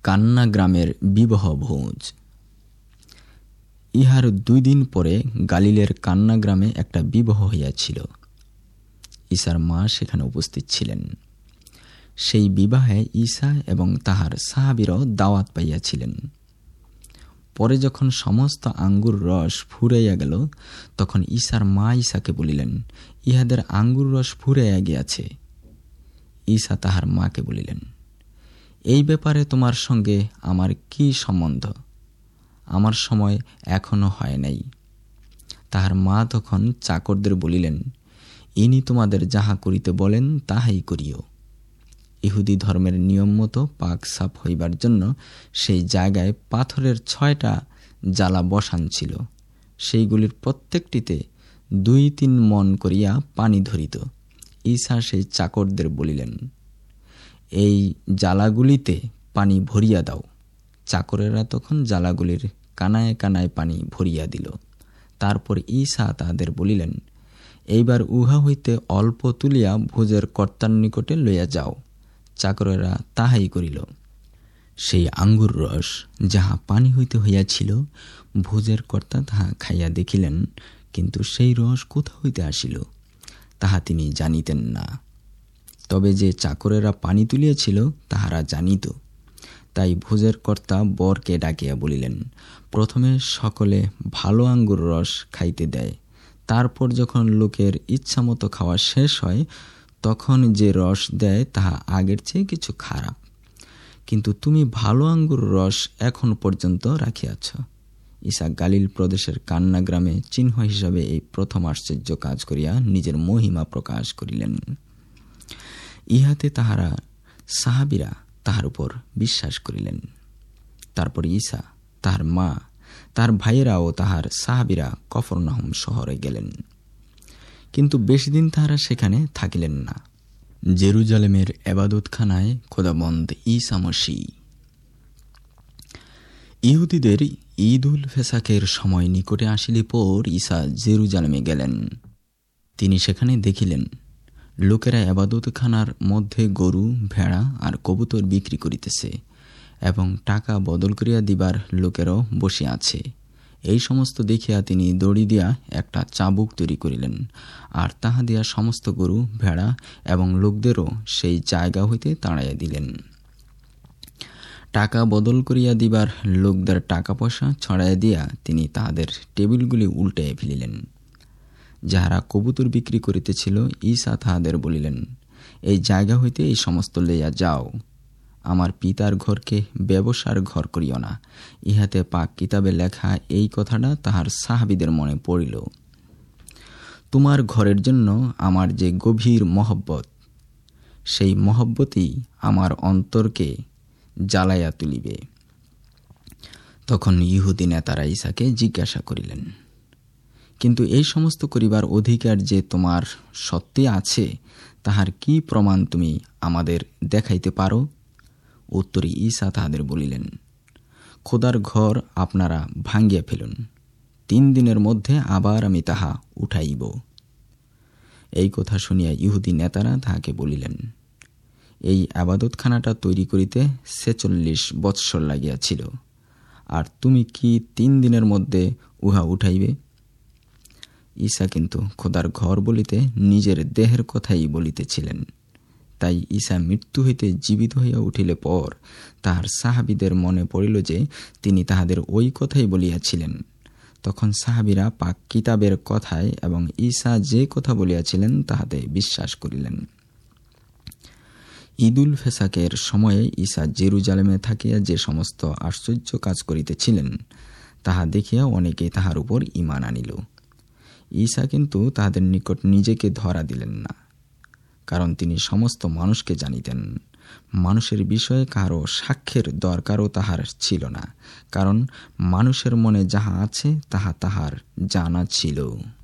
কান্না গ্রামের বিবাহ ভোজ। ইহার 2 দিন পরে গালিলের কান্না গ্রামে একটা বিবাহ হইয়াছিল। ঈশার মা সেখানে উপস্থিত ছিলেন। সেই বিবাহে ঈশা এবং তাহার সাহাবীরাও দাওয়াত পাইয়াছিলেন। পরে যখন সমস্ত আঙ্গুর রস ফুরাইয়া গেল, তখন ঈশার মা ঈশাকে বলিলেন, ইহাদের আঙ্গুর রস ফুরাইয়া গিয়াছে। ঈশা তাহার মাকে বলিলেন, এই ব্যাপারে তোমার সঙ্গে আমার কি সম্বন্ধ? আমার সময় এখনো হয় নাই। তাহার মা তখন চাকরদের বলিলেন, ইনি তোমাদের যাহা করিতে বলেন তাহাই করিও। ইহুদি ধর্মের নিয়ম মতো পাক সাফ হইবার জন্য সেই জায়গায় পাথরের 6টা জ্বালা বসান ছিল। সেইগুলির প্রত্যেকটিতে 2-3 মণ করিয়া পানি ধরিত। ঈশা সেই চাকরদের বলিলেন, এই জ্বালাগুলিতে পানি ভরিয়া দাও। চাকরেরা তখন জ্বালাগুলির কানায় কানায় পানি ভরিয়া দিল। তারপর ঈশা তাহাদের বলিলেন, এইবার উহা হইতে অল্প তুলিয়া ভোজের কর্তার নিকটে লইয়া যাও। চাকরেরা তাহাই করিল। সেই আঙ্গুর রস যাহা পানি হইতে হইয়াছিল, ভোজের কর্তা তাহা খাইয়া দেখিলেন, কিন্তু সেই রস কোথা হইতে আসিল তাহা তিনি জানিতেন না। তবে যে চাকরেরা পানি তুলিয়াছিল তাহারা জানিত। তাই ভোজের কর্তা বরকে ডাকিয়া বলিলেন, প্রথমে সকলে ভালো আঙ্গুর রস খাইতে দেয়, তারপর যখন লোকের ইচ্ছামতো খাওয়া শেষ হয়, তখন যে রস দেয় তাহা আগের চেয়ে কিছু খারাপ। কিন্তু তুমি ভালো আঙ্গুর রস এখন পর্যন্ত রাখিয়াছ। ঈশা গালিল প্রদেশের কান্না গ্রামে চিহ্ন হিসাবে এই প্রথম আশ্চর্য কাজ করিয়া নিজের মহিমা প্রকাশ করিলেন। ইহাতে তাহারা সাহাবীরা তাহার উপর বিশ্বাস করিলেন। তারপর ঈশা, তাহার মা, তাহার ভাইয়েরা ও তাহার সাহাবীরা কফরনাহুম শহরে গেলেন। কিন্তু বেশি দিন তাহারা সেখানে থাকিলেন না। জেরুজালেমের এবাদতখানায় খোদাবন্দ ঈসা মসীহ। ইহুদিদের ঈদুল ফেসাকের সময় নিকটে আসিলে পর ঈশা জেরুজালেমে গেলেন। তিনি সেখানে দেখিলেন লোকেরা এবাদতখানার মধ্যে গরু, ভেড়া আর কবুতর বিক্রি করিতেছে, এবং টাকা বদল করিয়া দিবার লোকেরাও বসে আছে। এই সমস্ত দেখিয়া তিনি দড়ি দিয়া একটা চাবুক তৈরি করিলেন, আর তাহা দিয়া সমস্ত গরু, ভেড়া এবং লোকদেরও সেই জায়গা হইতে তাড়াইয়া দিলেন। টাকা বদল করিয়া দিবার লোকদের টাকা পয়সা ছড়াইয়া দিয়া তিনি তাহাদের টেবিলগুলি উল্টাইয়া ফেলিলেন। যাহারা কবুতর বিক্রি করিতেছিল, ঈশা তাহাদের বলিলেন, এই জায়গা হইতে এই সমস্ত লইয়া যাও। আমার পিতার ঘরকে ব্যবসার ঘর করিও না। ইহাতে পাক কিতাবে লেখা এই কথাটা তাহার সাহাবীদের মনে পড়িল। তোমার ঘরের জন্য আমার যে গভীর মহব্বত, সেই মহব্বতই আমার অন্তরকে জ্বালাইয়া তুলিবে। তখন ইহুদি নেতারা ঈশাকে জিজ্ঞাসা করিলেন, কিন্তু এই সমস্ত করিবার অধিকার যে তোমার সত্যি আছে, তাহার কি প্রমাণ তুমি আমাদের দেখাইতে পারো? উত্তরে ঈশা তাহাদের বলিলেন, খোদার ঘর আপনারা ভাঙ্গিয়া ফেলুন, 3 দিনের মধ্যে আবার আমি তাহা উঠাইব। এই কথা শুনিয়া ইহুদি নেতারা তাহাকে বলিলেন, এই আবাদতখানাটা তৈরি করিতে 46 বৎসর লাগিয়াছিল, আর তুমি কি 3 দিনের মধ্যে উহা উঠাইবে? ঈশা কিন্তু খোদার ঘর বলিতে নিজের দেহের কথাই বলিতেছিলেন। তাই ঈশা মৃত্যু হইতে জীবিত হইয়া উঠিলে পর তাহার সাহাবীদের মনে পড়িল যে তিনি তাহাদের ওই কথাই বলিয়াছিলেন। তখন সাহাবীরা পাক কিতাবের কথায় এবং ঈশা যে কথা বলিয়াছিলেন তাহাতে বিশ্বাস করিলেন। ঈদুল ফেসাকের সময়ে ঈশা জেরুজালেমে থাকিয়া যে সমস্ত আশ্চর্য কাজ করিতেছিলেন, তাহা দেখিয়া অনেকেই তাহার উপর ঈমান আনিল। ঈশা কিন্তু তাহাদের নিকট নিজেকে ধরা দিলেন না, কারণ তিনি সমস্ত মানুষকে জানিতেন। মানুষের বিষয়ে কারো সাক্ষ্যের দরকারও তাহার ছিল না, কারণ মানুষের মনে যাহা আছে তাহা তাহার জানা ছিল।